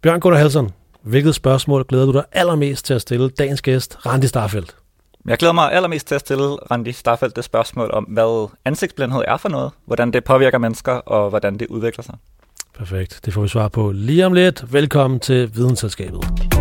Bjørn Gunnar Halsson, hvilket spørgsmål glæder du dig allermest til at stille dagens gæst, Randi Starfeldt? Jeg glæder mig allermest til at stille Randi Starfeldt det spørgsmål om, hvad ansigtsblindhed er for noget, hvordan det påvirker mennesker, og hvordan det udvikler sig. Perfekt. Det får vi svar på lige om lidt. Velkommen til Vidensselskabet.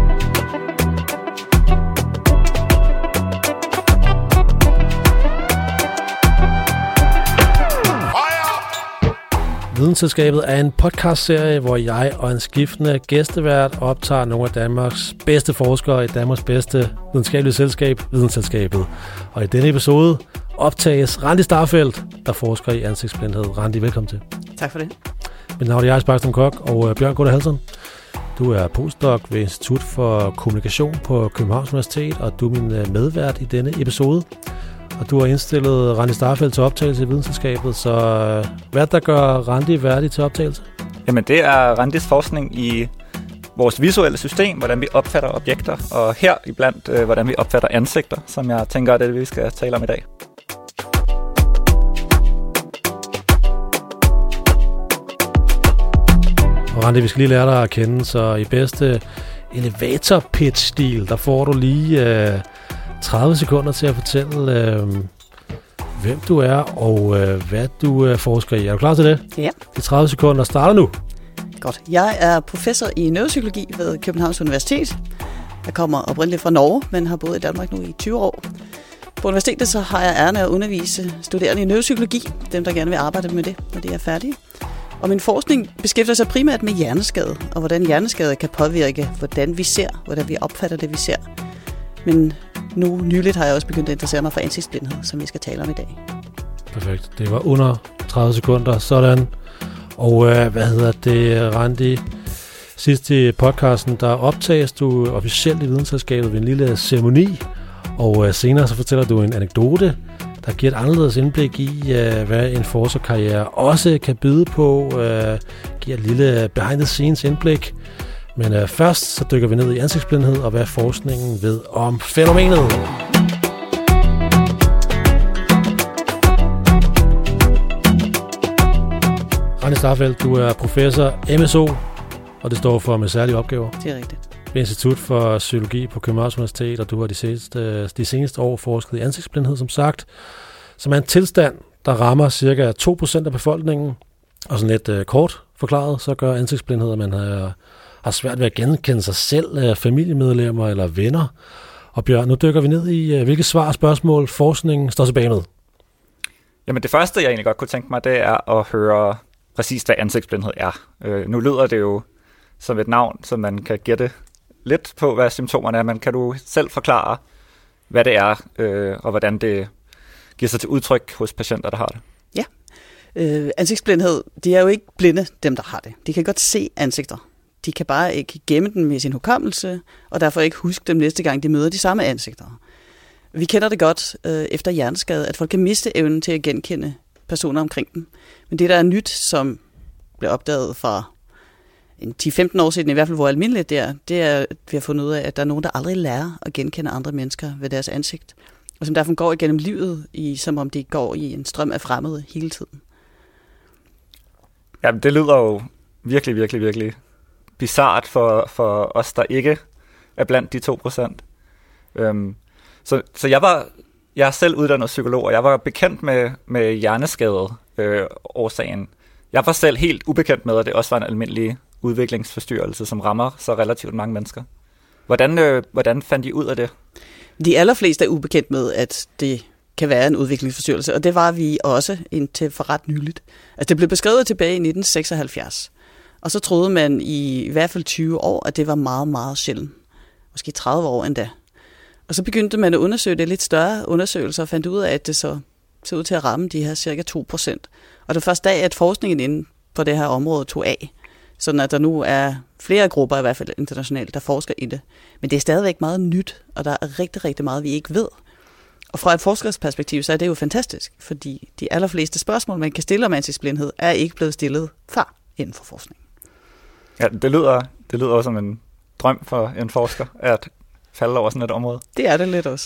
Vidensselskabet er en podcastserie, hvor jeg og en skiftende gæstevært optager nogle af Danmarks bedste forskere i Danmarks bedste videnskabelige selskab, Vidensselskabet. Og i denne episode optages Randi Starfeldt, der forsker i ansigtsblindhed. Randi, velkommen til. Tak for det. Mit navn er Jais Bakstrøm Koch og Bjørn Gunnar Halsson. Du er postdoc ved Institut for Kommunikation på Københavns Universitet, og du er min medvært i denne episode. Og du har indstillet Randi Starfeldt til optagelse i Vidensselskabet, så hvad der gør Randi værdig til optagelse? Jamen det er Randis forskning i vores visuelle system, hvordan vi opfatter objekter, og her iblandt, hvordan vi opfatter ansigter, som jeg tænker, det er det, vi skal tale om i dag. Og Randi, vi skal lige lære dig at kende, så i bedste elevator pitch-stil, der får du lige 30 sekunder til at fortælle, hvem du er og hvad du forsker i. Er du klar til det? Ja. De 30 sekunder starter nu. Godt. Jeg er professor i neuropsykologi ved Københavns Universitet. Jeg kommer oprindeligt fra Norge, men har boet i Danmark nu i 20 år. På universitetet så har jeg æren af at undervise studerende i neuropsykologi, dem der gerne vil arbejde med det, når de er færdige. Og min forskning beskæftiger sig primært med hjerneskade, og hvordan hjerneskade kan påvirke, hvordan vi ser, hvordan vi opfatter det, vi ser. Men nu nyligt har jeg også begyndt at interessere mig for ansigtsblindhed, som vi skal tale om i dag. Perfekt. Det var under 30 sekunder. Sådan. Og Randi? Sidst i podcasten, der optages du officielt i Vidensselskabet ved en lille ceremoni, og senere så fortæller du en anekdote, der giver et anderledes indblik i, hvad en forskerkarriere også kan byde på, giver et lille behind the scenes indblik. Men først så dykker vi ned i ansigtsblindhed og hvad forskningen ved om fænomenet. Randi Starfeldt, du er professor MSO, og det står for med særlige opgaver. Det er rigtigt. Ved Institut for Psykologi på Københavns Universitet, og du har de seneste år forsket i ansigtsblindhed, som sagt, som er en tilstand, der rammer ca. 2% af befolkningen. Og sådan lidt kort forklaret, så gør ansigtsblindhed, at man har svært ved at genkende sig selv, familiemedlemmer eller venner. Og Bjørn, nu dykker vi ned i, hvilke svar og spørgsmål forskningen står tilbage med. Jamen det første, jeg egentlig godt kunne tænke mig, det er at høre præcis, hvad ansigtsblindhed er. Nu lyder det jo som et navn, så man kan gætte lidt på, hvad symptomerne er, men kan du selv forklare, hvad det er, og hvordan det giver sig til udtryk hos patienter, der har det? Ja. Ansigtsblindhed, de er jo ikke blinde, dem der har det. De kan godt se ansigter. De kan bare ikke gemme dem med sin hukommelse, og derfor ikke huske dem næste gang, de møder de samme ansigter. Vi kender det godt efter hjerneskade, at folk kan miste evnen til at genkende personer omkring dem. Men det, der er nyt, som blev opdaget for 10-15 år siden, i hvert fald hvor almindeligt det er, at vi har fundet ud af, at der er nogen, der aldrig lærer at genkende andre mennesker ved deres ansigt. Og som derfor går igennem livet, som om de går i en strøm af fremmede hele tiden. Jamen, det lyder jo virkelig, virkelig, virkelig bizart for os, der ikke er blandt de 2%. Så jeg er selv uddannet psykolog, og jeg var bekendt med hjerneskade-årsagen. Jeg var selv helt ubekendt med, at det også var en almindelig udviklingsforstyrrelse, som rammer så relativt mange mennesker. Hvordan fandt I ud af det? De allerfleste er ubekendt med, at det kan være en udviklingsforstyrrelse, og det var vi også indtil for ret nyligt. Altså, det blev beskrevet tilbage i 1976, og så troede man i hvert fald 20 år, at det var meget, meget sjældent. Måske 30 år endda. Og så begyndte man at undersøge det lidt større undersøgelser, og fandt ud af, at det så ud til at ramme de her cirka 2%. Og det var først da, at forskningen inden på det her område tog af, sådan at der nu er flere grupper, i hvert fald internationalt, der forsker i det. Men det er stadigvæk meget nyt, og der er rigtig, rigtig meget, vi ikke ved. Og fra et forskersperspektiv, så er det jo fantastisk, fordi de allerfleste spørgsmål, man kan stille om ansigtsblindhed, er ikke blevet stillet før inden for forskning. Ja, det lyder også som en drøm for en forsker, at falde over sådan et område. Det er det lidt også.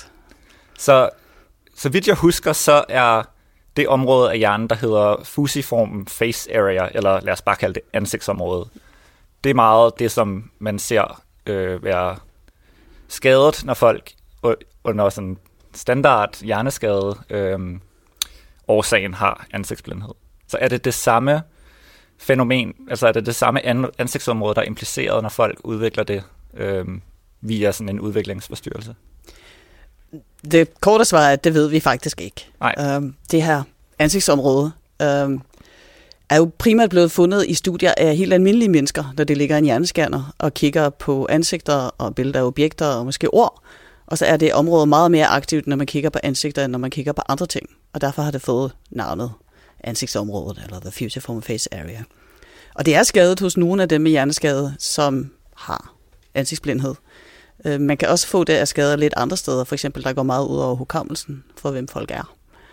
Så vidt jeg husker, så er det område af hjernen, der hedder fusiform face area, eller lad os bare kalde det ansigtsområdet, det er meget det, som man ser være skadet, når folk under sådan standard hjerneskade årsagen har ansigtsblindhed. Så er det det samme fænomen, altså er det det samme ansigtsområde, der er impliceret, når folk udvikler det via sådan en udviklingsforstyrrelse? Det korte svar er, at det ved vi faktisk ikke. Nej. Det her ansigtsområde er jo primært blevet fundet i studier af helt almindelige mennesker, når det ligger en hjerneskanner og kigger på ansigter og billeder af objekter og måske ord. Og så er det område meget mere aktivt, når man kigger på ansigter, end når man kigger på andre ting. Og derfor har det fået navnet ansigtsområdet, eller the fusiform face area. Og det er skadet hos nogle af dem med hjerneskade, som har ansigtsblindhed. Man kan også få det af skader lidt andre steder, for eksempel der går meget ud over hukommelsen for, hvem folk er.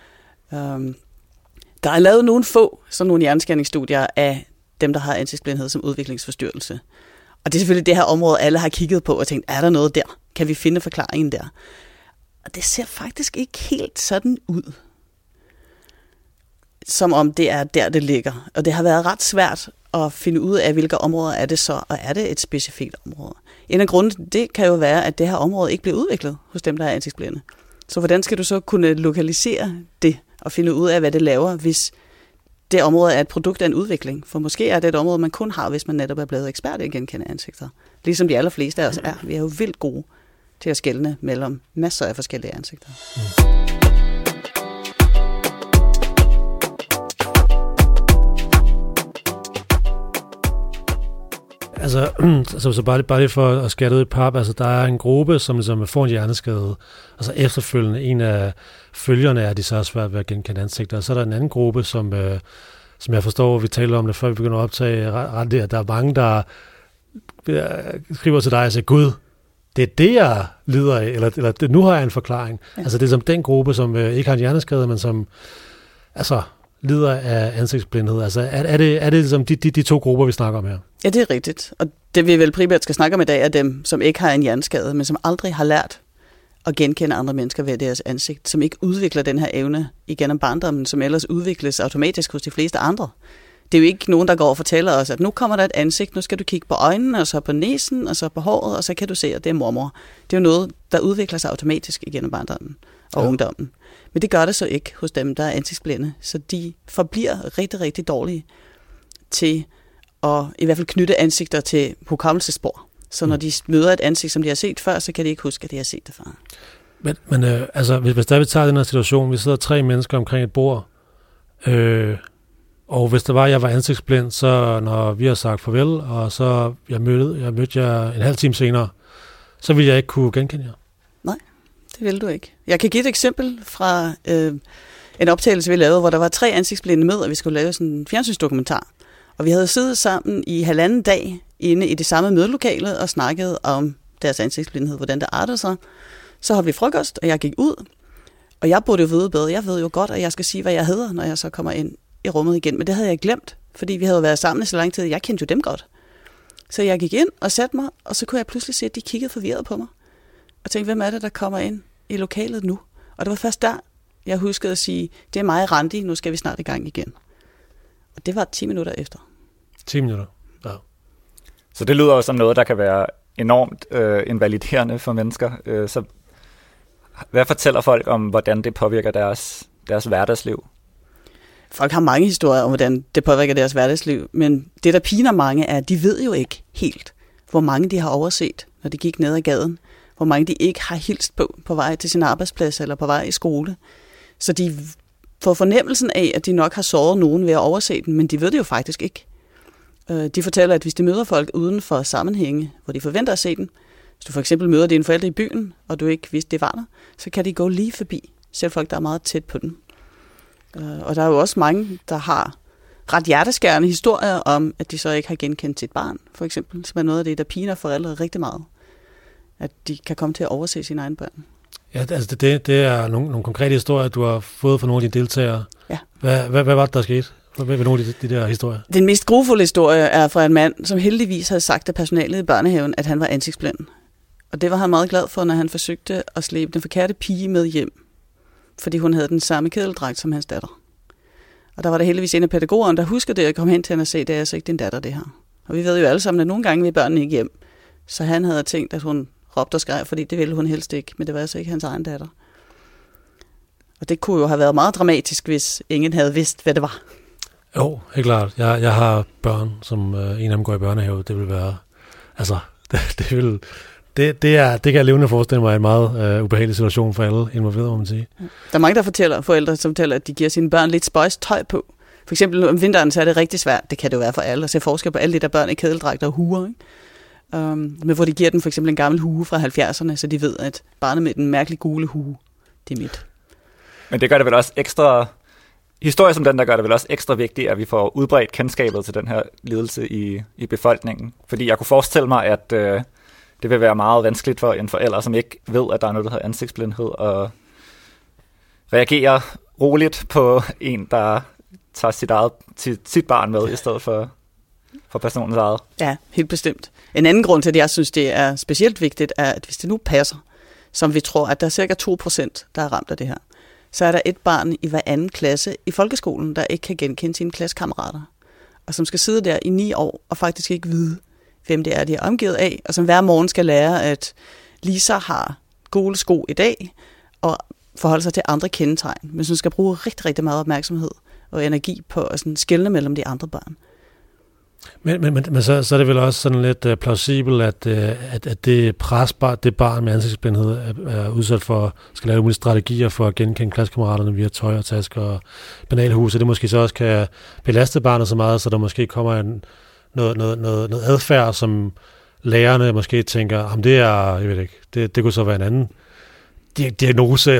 Der er lavet nogle få, sådan nogle hjerneskanningsstudier af dem, der har ansigtsblindhed som udviklingsforstyrrelse. Og det er selvfølgelig det her område, alle har kigget på og tænkt, er der noget der? Kan vi finde forklaringen der? Og det ser faktisk ikke helt sådan ud, som om det er der, det ligger. Og det har været ret svært at finde ud af, hvilke områder er det så, og er det et specifikt område. En af grundene, det kan jo være, at det her område ikke bliver udviklet hos dem, der er ansigtsblinde. Så hvordan skal du så kunne lokalisere det og finde ud af, hvad det laver, hvis det område er et produkt af en udvikling? For måske er det et område, man kun har, hvis man netop er blevet ekspert i at genkende ansigter. Ligesom de allerfleste af os er. Vi er jo vildt gode til at skelne mellem masser af forskellige ansigter. Altså, så bare lige for at skære ud i pap, altså der er en gruppe, som ligesom får en hjerneskade, og så efterfølgende en af følgerne er, at de så er svært ved at genkende ansigter, og så er der en anden gruppe, som jeg forstår, vi taler om det, før vi begynder at optage ret der. Der er mange, der skriver til dig og siger, Gud, det er det, jeg lider af, eller nu har jeg en forklaring. Ja. Altså det er som den gruppe, som ikke har en hjerneskade, men som lider af ansigtsblindhed. Altså er det ligesom de to grupper, vi snakker om her? Ja, det er rigtigt. Og det vi vel primært skal snakke om i dag, er dem, som ikke har en hjerneskade, men som aldrig har lært at genkende andre mennesker ved deres ansigt, som ikke udvikler den her evne igennem barndommen, som ellers udvikles automatisk hos de fleste andre. Det er jo ikke nogen, der går og fortæller os, at nu kommer der et ansigt, nu skal du kigge på øjnene, og så på næsen, og så på håret, og så kan du se, at det er mormor. Det er jo noget, der udvikler sig automatisk igennem barndommen og ungdommen. Men det gør det så ikke hos dem, der er ansigtsblinde, så de forbliver rigtig, rigtig dårlige til at i hvert fald knytte ansigter til hukommelsesspor. Så når de møder et ansigt, som de har set før, så kan de ikke huske, at de har set det før. Men hvis der vi tager den her situation, vi sidder 3 mennesker omkring et bord, og hvis det var, at jeg var ansigtsblind, så når vi har sagt farvel, og så jeg mødte jer en halv time senere, så ville jeg ikke kunne genkende jer. Nej, det vil du ikke. Jeg kan give et eksempel fra en optagelse, vi lavede, hvor der var 3 ansigtsblinde med, og vi skulle lave sådan en fjernsynsdokumentar. Og vi havde siddet sammen i 1,5 dag inde i det samme mødelokale og snakket om deres ansigtsblindhed, hvordan det artede sig. Så havde vi frokost, og jeg gik ud, og jeg burde jo vide bedre. Jeg ved jo godt, at jeg skal sige, hvad jeg hedder, når jeg så kommer ind i rummet igen. Men det havde jeg glemt, fordi vi havde været sammen så lang tid. Jeg kendte jo dem godt. Så jeg gik ind og satte mig, og så kunne jeg pludselig se, at de kiggede forvirret på mig. Og tænkte, hvem er det, der kommer ind i lokalet nu? Og det var først der, jeg huskede at sige, det er mig, Randi, nu skal vi snart i gang igen. Og det var 10 minutter efter. 10 minutter, ja. Så det lyder jo som noget, der kan være enormt invaliderende for mennesker. Så hvad fortæller folk om, hvordan det påvirker deres hverdagsliv? Folk har mange historier om, hvordan det påvirker deres hverdagsliv, men det, der piner mange, er, at de ved jo ikke helt, hvor mange de har overset, når de gik ned ad gaden. Hvor mange de ikke har hilst på vej til sin arbejdsplads eller på vej i skole. Så de får fornemmelsen af, at de nok har såret nogen ved at overse den, men de ved det jo faktisk ikke. De fortæller, at hvis de møder folk uden for sammenhænge, hvor de forventer at se den, hvis du for eksempel møder dine forældre i byen, og du ikke vidste, det var der, så kan de gå lige forbi, selv folk, der er meget tæt på den. Og der er jo også mange, der har ret hjerteskærende historier om, at de så ikke har genkendt sit barn, for eksempel, som er noget af det, der piner forældre rigtig meget. At de kan komme til at overse sine egne børn. Ja, altså det er nogle konkrete historier, du har fået fra nogle af dine deltagere. Ja. Hvad var det, der skete ved nogle af de der historier? Den mest grufulde historie er fra en mand, som heldigvis havde sagt til personalet i børnehaven, at han var ansigtsblind. Og det var han meget glad for, når han forsøgte at slæbe den forkerte pige med hjem, fordi hun havde den samme kedeldragt som hans datter. Og der var der heldigvis en af pædagogerne, der huskede det, at komme hen til hende og sagde, det er altså ikke din datter, det her. Og vi ved jo alle sammen, at nogle gange vil børnene ikke hjem. Så han havde tænkt, at hun råbte og skreg, fordi det ville hun helst ikke, men det var altså ikke hans egen datter. Og det kunne jo have været meget dramatisk, hvis ingen havde vidst, hvad det var. Jo, helt klart. Jeg har børn, som en af dem går i børnehave. Det vil være... Altså, det kan jeg levende forestille mig en meget ubehagelig situation for alle involverede, må man sige. Der er mange, forældre, som fortæller, at de giver sine børn lidt spøjst tøj på. For eksempel om vinteren, så er det rigtig svært. Det kan det jo være for alle, at se forskel på alle de der børn i kædeldragter og huer, ikke? Men hvor de giver den for eksempel en gammel hue fra 70'erne, så de ved, at barnet med den mærkelige gule hue, det er mit. Men det gør det vel også ekstra... Historier som den, der gør det vel også ekstra vigtigt, at vi får udbredt kendskabet til den her lidelse i befolkningen. Fordi jeg kunne forestille mig, at det vil være meget vanskeligt for en forælder, som ikke ved, at der er noget, der hedder ansigtsblindhed, og reagere roligt på en, der tager sit barn med, i stedet for personens eget. Ja, helt bestemt. En anden grund til, at jeg synes, det er specielt vigtigt, er, at hvis det nu passer, som vi tror, at der er cirka 2%, der er ramt af det her, så er der et barn i hver anden klasse i folkeskolen, der ikke kan genkende sine klassekammerater, og som skal sidde der i 9 år og faktisk ikke vide, hvem det er, de er omgivet af, og som hver morgen skal lære, at Lisa har gule sko i dag, og forholde sig til andre kendetegn, men som skal bruge rigtig, rigtig meget opmærksomhed og energi på at sådan skelne mellem de andre børn. Men så er det vel også sådan lidt plausibelt, at det det barn med ansigtsblindhed er udsat for, skal lave mulige strategier for at genkende klassekammeraterne via tøj og tasker og banalhus, og det måske så også kan belaste barnet så meget, så der måske kommer noget adfærd, som lærerne måske tænker, det er, jeg ved ikke, det kunne så være en anden diagnose,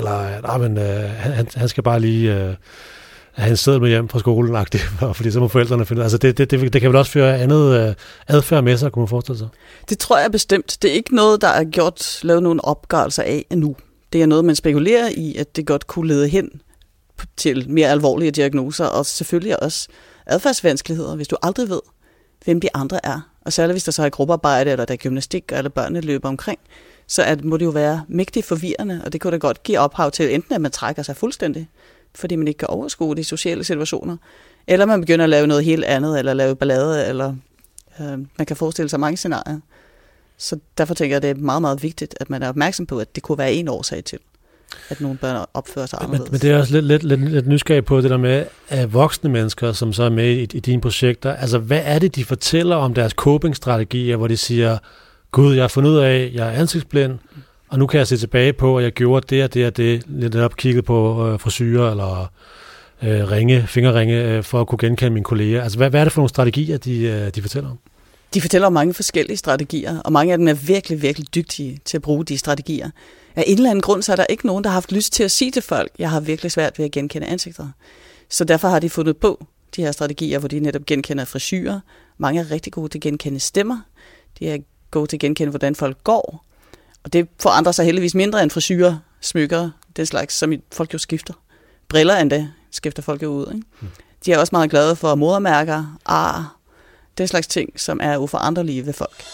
eller han skal bare lige... han sidder med hjem fra skolen, fordi så må forældrene finde... Altså det kan vel også føre andet adfærd med sig, kunne man forestille sig? Det tror jeg bestemt. Det er ikke noget, der er lavet nogle opgørelser af endnu. Det er noget, man spekulerer i, at det godt kunne lede hen til mere alvorlige diagnoser, og selvfølgelig også adfærdsvanskeligheder, hvis du aldrig ved, hvem de andre er. Og særligt hvis der så er gruppearbejde, eller der er gymnastik, eller børnene løber omkring, så må det jo være mægtigt forvirrende, og det kunne da godt give ophav til enten, at man trækker sig fuldstændig, fordi man ikke kan overskue de sociale situationer, eller man begynder at lave noget helt andet, eller lave ballade, eller man kan forestille sig mange scenarier. Så derfor tænker jeg, at det er meget, meget vigtigt, at man er opmærksom på, at det kunne være en årsag til, at nogle børn opfører sig anderledes. Men det er også lidt nysgerrig på det der med, at voksne mennesker, som så er med i dine projekter, altså hvad er det, de fortæller om deres coping-strategier, hvor de siger, Gud, jeg har fundet ud af, jeg er ansigtsblind, og nu kan jeg se tilbage på, at jeg gjorde det og det og det, lidt op kigget på frisyrer eller fingerringe, for at kunne genkende mine kolleger. Altså, hvad er det for nogle strategier, de fortæller om? De fortæller om mange forskellige strategier, og mange af dem er virkelig, virkelig dygtige til at bruge de strategier. Af en eller anden grund, så er der ikke nogen, der har haft lyst til at sige til folk, jeg har virkelig svært ved at genkende ansigter. Så derfor har de fundet på de her strategier, hvor de netop genkender frisyrer. Mange er rigtig gode til at genkende stemmer. De er gode til at genkende, hvordan folk går. Og det forandrer sig heldigvis mindre end frisyrer, smykker, den slags, som folk jo skifter. Briller endda skifter folk jo ud, ikke? De er også meget glade for modermærker, ar, den slags ting, som er uforanderlige ved folk.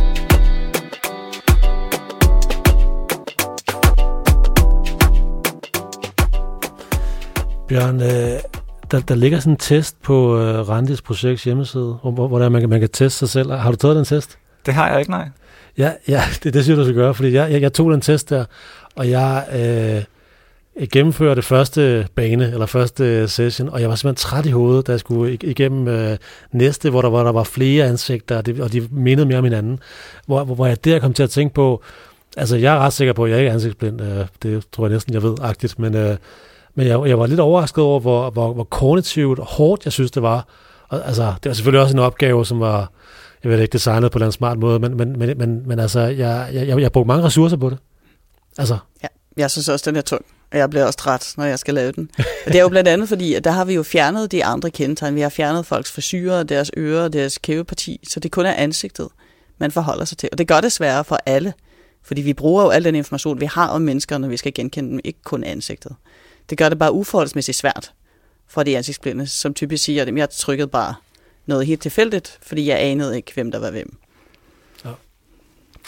Bjørn, der ligger sådan en test på Randis projekts hjemmeside, hvor man kan teste sig selv. Har du taget den test? Det har jeg ikke, nej. Ja, det synes jeg, du skal gøre, fordi jeg tog den test der, og jeg gennemførte første bane, eller første session, og jeg var simpelthen træt i hovedet, da jeg skulle igennem næste, hvor der var flere ansigter, og de mindede mere om hinanden, hvor jeg der kom til at tænke på, altså jeg er ret sikker på, at jeg ikke er ansigtsblind, det tror jeg næsten, jeg ved, agtigt, men jeg var lidt overrasket over, hvor kognitivt hårdt jeg synes, det var. Og, altså, det var selvfølgelig også en opgave, som var, jeg ved ikke, designet på en smart måde, men altså, jeg brugte mange ressourcer på det. Altså. Ja, jeg synes også, den er tung, og jeg bliver også træt, når jeg skal lave den. Og det er jo blandt andet fordi, at der har vi jo fjernet de andre kendetegn. Vi har fjernet folks frisyrer, deres ører, deres kæbeparti, så det kun er ansigtet, man forholder sig til. Og det gør det sværere for alle, fordi vi bruger jo al den information, vi har om mennesker, når vi skal genkende dem, ikke kun ansigtet. Det gør det bare uforholdsmæssigt svært for de ansigtsblinde, som typisk siger, at jeg trykkede bare noget helt tilfældigt, fordi jeg anede ikke, hvem der var hvem.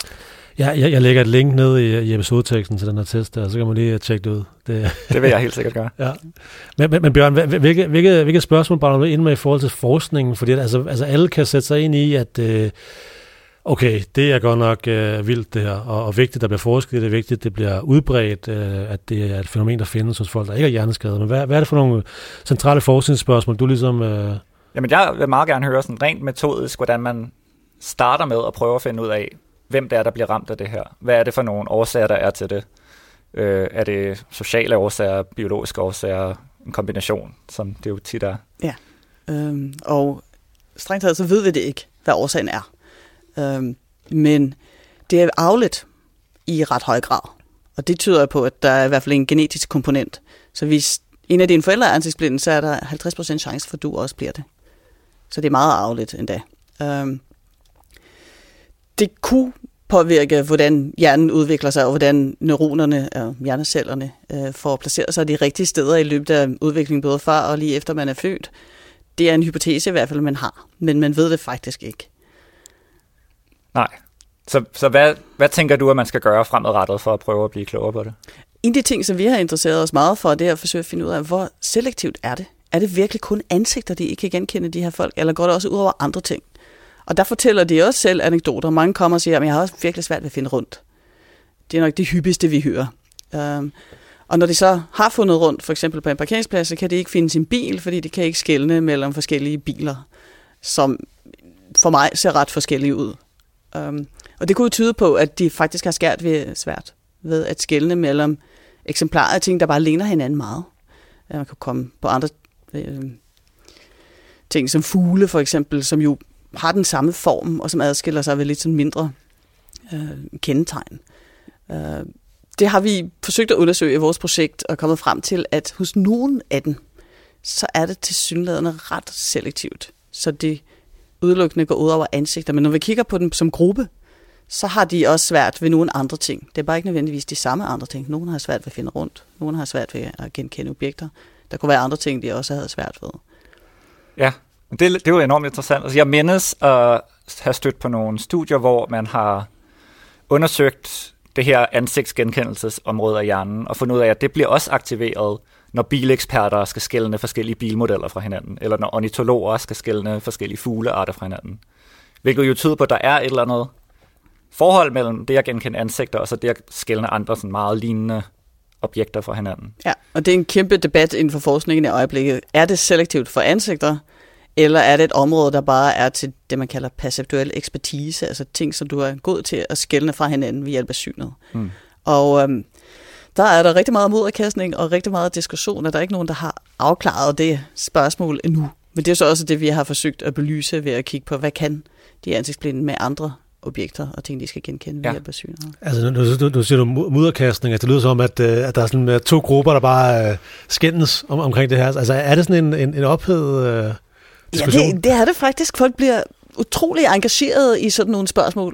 Jeg lægger et link ned i episodeteksten til den her test, og så kan man lige tjekke det ud. Det vil jeg helt sikkert gøre. Ja. Men Bjørn, hvilke spørgsmål brænder du ind med i forhold til forskningen? Fordi altså alle kan sætte sig ind i, at okay, det er godt nok vildt det her, og vigtigt, at der bliver forsket, det er vigtigt, at det bliver udbredt, at det er et fænomen, der findes hos folk, der ikke er hjerneskade. Men hvad er det for nogle centrale forskningsspørgsmål, du ligesom... Jamen, jeg vil meget gerne høre sådan rent metodisk, hvordan man starter med at prøve at finde ud af, hvem det er, der bliver ramt af det her. Hvad er det for nogle årsager, der er til det? Er det sociale årsager, biologiske årsager, en kombination, som det jo tit er? Ja, og strengt taget så ved vi det ikke, hvad årsagen er. Men det er arveligt i ret høj grad. Og det tyder på, at der er i hvert fald en genetisk komponent. Så hvis en af dine forældre er ansigtsblind, så er der 50% chance for, at du også bliver det. Så det er meget arveligt endda. Det kunne påvirke, hvordan hjernen udvikler sig, og hvordan neuronerne og hjernecellerne får placeret sig de rigtige steder i løbet af udviklingen, både før og lige efter man er født. Det er en hypotese i hvert fald, man har, men man ved det faktisk ikke. Nej. Så hvad tænker du, at man skal gøre fremadrettet for at prøve at blive klogere på det? En af de ting, som vi har interesseret os meget for, det er at forsøge at finde ud af, hvor selektivt er det? Er det virkelig kun ansigter, de ikke kan genkende, de her folk, eller går det også ud over andre ting? Og der fortæller de også selv anekdoter. Mange kommer og siger, at jeg har også virkelig svært ved at finde rundt. Det er nok det hyppigste, vi hører. Og når de så har fundet rundt, for eksempel på en parkeringsplads, så kan de ikke finde sin bil, fordi de kan ikke skelne mellem forskellige biler, som for mig ser ret forskellige ud. Og det kunne jo tyde på, at de faktisk har svært ved at skelne mellem eksemplarer af ting, der bare ligner hinanden meget. Man kan komme på andre ting, som fugle for eksempel, som jo har den samme form, og som adskiller sig ved lidt sådan mindre kendetegn. Det har vi forsøgt at undersøge i vores projekt, og kommet frem til, at hos nogen af dem, så er det tilsyneladende ret selektivt. Så det udelukkende går ud over ansigter. Men når vi kigger på dem som gruppe, så har de også svært ved nogle andre ting. Det er bare ikke nødvendigvis de samme andre ting. Nogle har svært ved at finde rundt. Nogle har svært ved at genkende objekter. Der kunne være andre ting, de også havde svært ved. Ja, det er jo enormt interessant. Altså, jeg mindes at have stødt på nogle studier, hvor man har undersøgt det her ansigtsgenkendelsesområde af hjernen, og fundet ud af, at det bliver også aktiveret, når bileksperter skal skelne forskellige bilmodeller fra hinanden, eller når ornitologer skal skelne forskellige fuglearter fra hinanden. Hvilket jo tyder på, at der er et eller andet forhold mellem det at genkende ansigter, og så det at skelne andre sådan meget lignende objekter fra hinanden. Ja, og det er en kæmpe debat inden for forskningen i øjeblikket. Er det selektivt for ansigter, eller er det et område, der bare er til det, man kalder perceptuel ekspertise, altså ting, som du er god til at skelne fra hinanden ved hjælp af synet. Og der er der rigtig meget moderkastning og rigtig meget diskussion, og der er ikke nogen, der har afklaret det spørgsmål endnu. Men det er så også det, vi har forsøgt at belyse ved at kigge på, hvad kan de ansigtsblinde med andre objekter og ting, de skal genkende ved hjælp af synet. Altså, nu siger du mudderkastning, altså det lyder som, at der er sådan to grupper, der bare skændes omkring det her. Altså, er det sådan en ophedet diskussion? Ja, det er det faktisk. Folk bliver utrolig engageret i sådan nogle spørgsmål,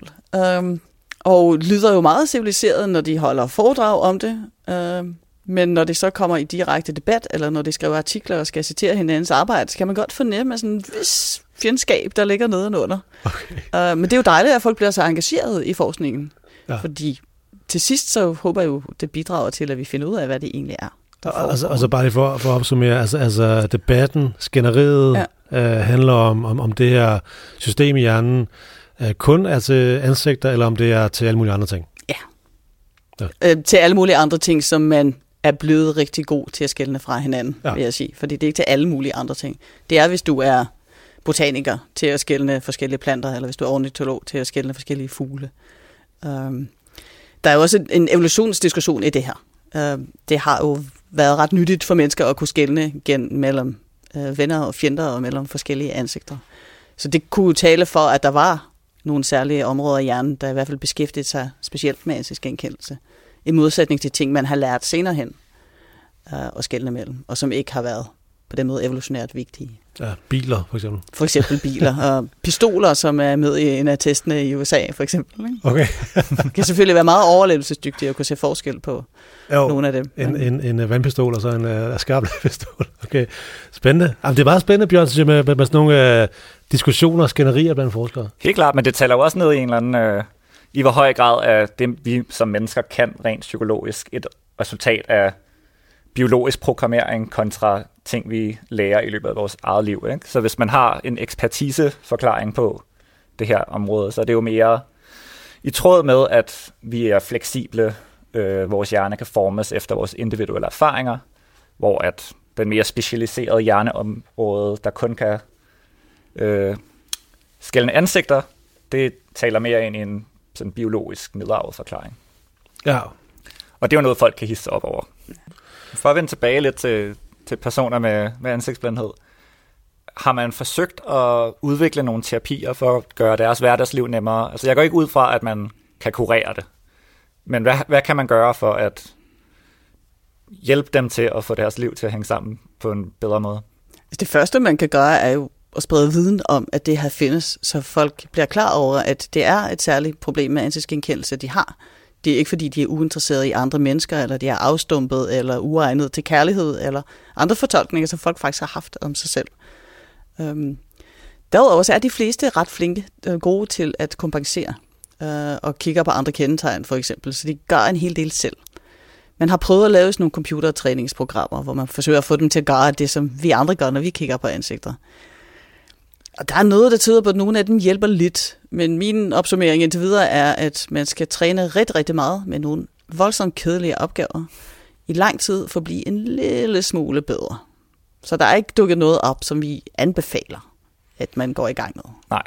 og lyder jo meget civiliseret, når de holder foredrag om det. Men når det så kommer i direkte debat, eller når de skriver artikler og skal citere hinandens arbejde, så kan man godt fornemme sådan en vis fjendskab, der ligger nedenunder. Okay. Men det er jo dejligt, at folk bliver så engageret i forskningen. Ja. Fordi til sidst så håber jeg jo, det bidrager til, at vi finder ud af, hvad det egentlig er. Altså bare lige for at opsummere, altså debatten, skænderiet, handler om det her system i hjernen, kun er til ansigter, eller om det er til alle mulige andre ting? Ja. Til alle mulige andre ting, som man er blevet rigtig god til at skelne fra hinanden, vil jeg sige. Fordi det er ikke til alle mulige andre ting. Det er, hvis du er botaniker til at skelne forskellige planter, eller hvis du er ornitolog til at skelne forskellige fugle. Der er jo også en evolutionsdiskussion i det her. Det har jo været ret nyttigt for mennesker at kunne skelne mellem venner og fjender og mellem forskellige ansigter. Så det kunne tale for, at der var nogle særlige områder i hjernen, der i hvert fald beskæftigede sig specielt med ansigtsgenkendelse. I modsætning til ting, man har lært senere hen at skelne mellem, og som ikke har været på den måde evolutionært vigtige. Ja, biler for eksempel. For eksempel biler, og pistoler, som er med i en af testene i USA for eksempel. Ikke? Okay. kan selvfølgelig være meget overlevelsesdygtige og kunne se forskel på nogle af dem. En vandpistol og så en skarpladepistol. Okay, spændende. Jamen, det er meget spændende, Bjørn, med sådan nogle diskussioner og skænderier blandt forskere. Helt klart, men det taler jo også ned i en eller anden i hvor høj grad er det, vi som mennesker kan rent psykologisk, et resultat af biologisk programmering kontra ting, vi lærer i løbet af vores eget liv. Ikke? Så hvis man har en ekspertiseforklaring på det her område, så er det jo mere i tråd med, at vi er fleksible, vores hjerne kan formes efter vores individuelle erfaringer, hvor at den mere specialiserede hjerneområde, der kun kan skelne ansigter, det taler mere ind i en sådan biologisk nedarvet forklaring. Ja. Og det er jo noget, folk kan hisse op over. For at vende tilbage lidt til personer med ansigtsblindhed, har man forsøgt at udvikle nogle terapier for at gøre deres hverdagsliv nemmere? Altså jeg går ikke ud fra, at man kan kurere det. Men hvad kan man gøre for at hjælpe dem til at få deres liv til at hænge sammen på en bedre måde? Det første, man kan gøre, er jo at sprede viden om, at det her findes, så folk bliver klar over, at det er et særligt problem med ansigtsgenkendelse, de har. Det er ikke, fordi de er uinteresserede i andre mennesker, eller de er afstumpet, eller uegnet til kærlighed, eller andre fortolkninger, som folk faktisk har haft om sig selv. Derudover så er de fleste ret flinke, gode til at kompensere, og kigger på andre kendetegn, for eksempel, så de gør en hel del selv. Man har prøvet at lave sådan nogle computertræningsprogrammer, hvor man forsøger at få dem til at gøre det, som vi andre gør, når vi kigger på ansigter. Og der er noget, der tyder på, at nogle af dem hjælper lidt. Men min opsummering indtil videre er, at man skal træne rigtig, rigtig meget med nogle voldsomt kedelige opgaver i lang tid for at blive en lille smule bedre. Så der er ikke dukket noget op, som vi anbefaler, at man går i gang med. Nej.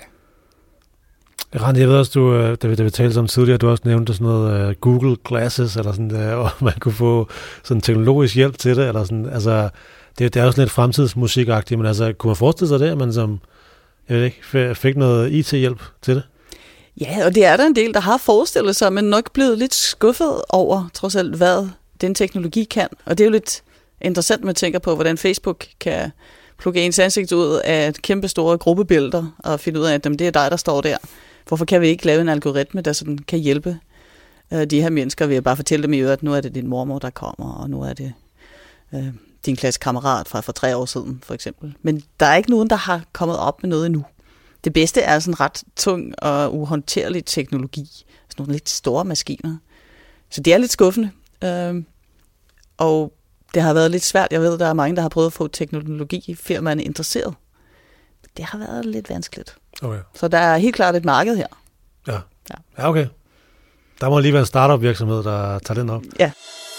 Randi, jeg ved også, da vi talte om tidligere, du også nævnte sådan noget Google Glasses, eller sådan der, og man kunne få sådan teknologisk hjælp til det, eller sådan, altså, det er jo sådan lidt fremtidsmusikagtigt, men altså, kunne man forestille sig det, at man som, jeg ved ikke, fik noget IT-hjælp til det? Ja, og det er der en del, der har forestillet sig, men nok blevet lidt skuffet over, trods alt, hvad den teknologi kan. Og det er jo lidt interessant, man tænker på, hvordan Facebook kan plukke ens ansigt ud af et kæmpe store gruppebilleder, og finde ud af, at det er dig, der står der. Hvorfor kan vi ikke lave en algoritme, der sådan kan hjælpe de her mennesker ved at bare fortælle dem i øvrigt, at nu er det din mormor, der kommer, og nu er det din klassekammerat fra for 3 år siden, for eksempel. Men der er ikke nogen, der har kommet op med noget endnu. Det bedste er sådan ret tung og uhåndterlig teknologi. Sådan nogle lidt store maskiner. Så det er lidt skuffende. Og det har været lidt svært. Jeg ved, der er mange, der har prøvet at få teknologi i firmaerne interesseret. Det har været lidt vanskeligt. Okay. Så der er helt klart et marked her. Ja, okay. Der må lige være en startup virksomhed, der tager den op. Ja.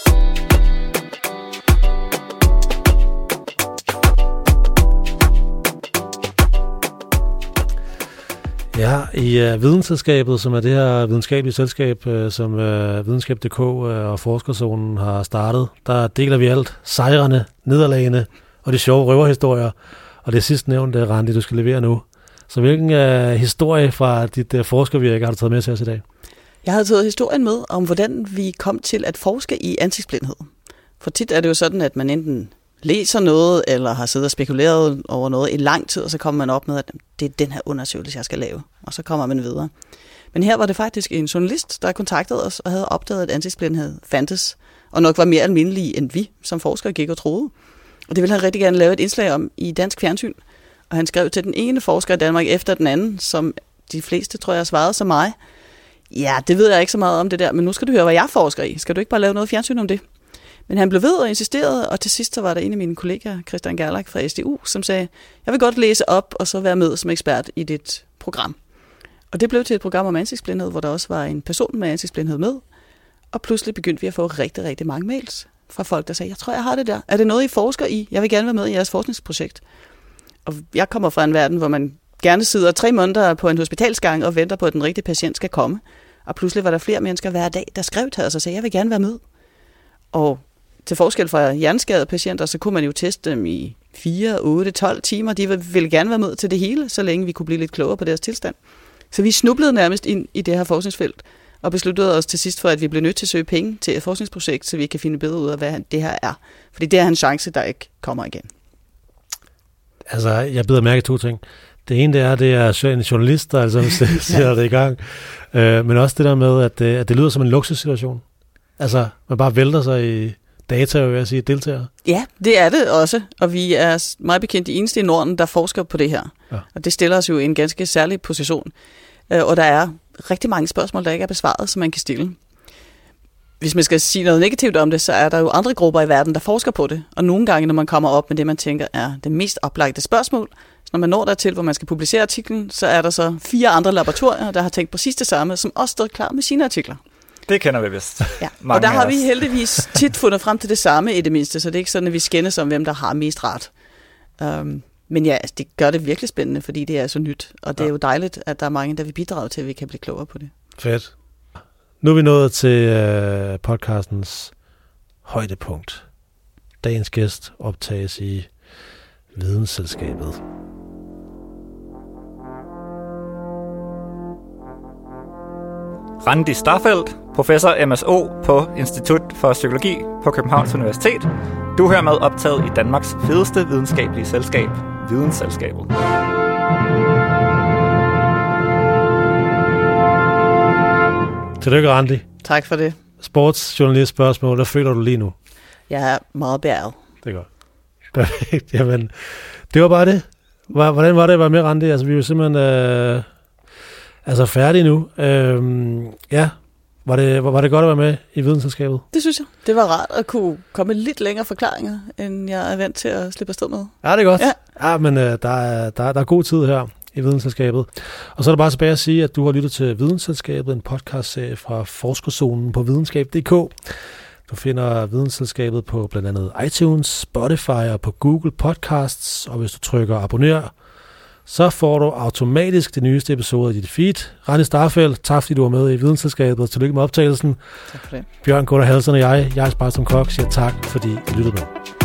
Ja, i Videnselskabet, som er det her videnskabelige selskab, som Videnskab.dk og Forskerzonen har startet, der deler vi alt sejrene, nederlagene og de sjove røverhistorier. Og det sidste nævnte, Randi, du skal levere nu. Så hvilken historie fra dit forskervirke har du taget med til os i dag? Jeg har taget historien med om, hvordan vi kom til at forske i ansigtsblindhed. For tit er det jo sådan, at man enten læser noget, eller har siddet og spekuleret over noget i lang tid, og så kommer man op med, at det er den her undersøgelse, jeg skal lave. Og så kommer man videre. Men her var det faktisk en journalist, der kontaktede os og havde opdaget, at ansigtsblindhed fandtes, og nok var mere almindelig, end vi som forskere gik og troede. Og det ville han rigtig gerne lave et indslag om i dansk fjernsyn. Og han skrev til den ene forsker i Danmark efter den anden, som de fleste, tror jeg, svarede som mig. Ja, det ved jeg ikke så meget om det der, men nu skal du høre, hvad jeg forsker i. Skal du ikke bare lave noget fjernsyn om det? Men han blev ved og insisterede, og til sidst så var der en af mine kollegaer, Christian Gerlach fra SDU, som sagde, jeg vil godt læse op og så være med som ekspert i dit program. Og det blev til et program om ansigtsblindhed, hvor der også var en person med ansigtsblindhed med. Og pludselig begyndte vi at få rigtig, rigtig mange mails fra folk, der sagde, jeg tror, jeg har det der. Er det noget, I forsker i? Jeg vil gerne være med i jeres forskningsprojekt. Og jeg kommer fra en verden, hvor man gerne sidder 3 måneder på en hospitalsgang og venter på, at den rigtige patient skal komme. Og pludselig var der flere mennesker hver dag, der skrev til os og sagde, jeg vil gerne være med. Og til forskel fra hjerneskadede patienter, så kunne man jo teste dem i 4, 8, 12 timer. De ville gerne være med til det hele, så længe vi kunne blive lidt klogere på deres tilstand. Så vi snublede nærmest ind i det her forskningsfelt, og besluttede os til sidst for, at vi blev nødt til at søge penge til et forskningsprojekt, så vi kan finde bedre ud af, hvad det her er. Fordi det er en chance, der ikke kommer igen. Altså, jeg bider mærke i 2 ting. Det ene, det er en journalist, der altså sætter det i gang. Men også det der med, at det lyder som en luksussituation. Altså, man bare vælter sig i data, vil jeg sige, deltagere. Ja, det er det også. Og vi er meget bekendt de eneste i Norden, der forsker på det her. Ja. Og det stiller os jo i en ganske særlig position. Og der er rigtig mange spørgsmål, der ikke er besvaret, som man kan stille. Hvis man skal sige noget negativt om det, så er der jo andre grupper i verden, der forsker på det. Og nogle gange, når man kommer op med det, man tænker er det mest oplagte spørgsmål, så når man når dertil, hvor man skal publicere artiklen, så er der så 4 andre laboratorier, der har tænkt præcis det samme, som også står klar med sine artikler. Det kender vi vist. Ja. Og der har vi heldigvis tit fundet frem til det samme i det mindste, så det er ikke sådan, at vi skændes om, hvem der har mest ret. Men ja, altså, det gør det virkelig spændende, fordi det er så nyt, og det er jo dejligt, at der er mange, der vil bidrage til, at vi kan blive klogere på det. Fedt. Nu er vi nået til podcastens højdepunkt. Dagens gæst optages i Vidensselskabet. Randi Starfeldt, professor MSO på Institut for Psykologi på Københavns Universitet. Du hører med optaget i Danmarks fedeste videnskabelige selskab, Vidensselskabet. Tillykke, Randi. Tak for det. Sportsjournalist spørgsmål. Hvad føler du lige nu? Jeg er meget beæret. Det er godt. Perfekt. Jamen, det var bare det. Hvordan var det at være med, Randi? Altså, vi er jo simpelthen færdige nu. Ja, var det godt at være med i Vidensselskabet? Det synes jeg. Det var rart at kunne komme lidt længere forklaringer, end jeg er vant til at slippe afsted med. Ja, det er godt. Ja, men der er god tid her i Vidensselskabet. Og så er der bare tilbage at sige, at du har lyttet til Vidensselskabet, en podcastserie fra Forskerzonen på videnskab.dk. Du finder Vidensselskabet på blandt andet iTunes, Spotify og på Google Podcasts. Og hvis du trykker abonner, så får du automatisk det nyeste episode i dit feed. Randi Starfeldt, tak fordi du var med i Vidensselskabet, og tillykke med optagelsen. Tak for det. Bjørn Gunnar Halsen og jeg, Jesper Som Kok, siger tak, fordi I lyttede med.